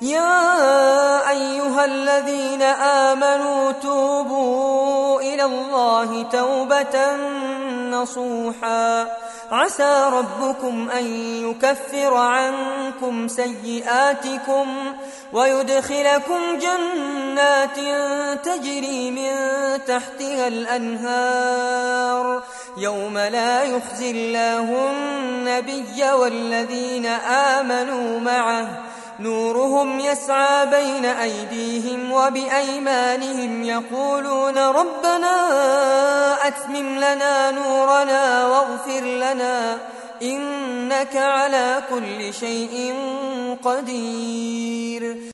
يا أيها الذين آمنوا توبوا إلى الله توبة نصوحا عسى ربكم أن يكفر عنكم سيئاتكم ويدخلكم جنات تجري من تحتها الأنهار يوم لا يخزي الله النبي والذين آمنوا معه نورهم يسعى بين أيديهم وبأيمانهم يقولون ربنا أتمم لنا نورنا واغفر لنا إنك على كل شيء قدير.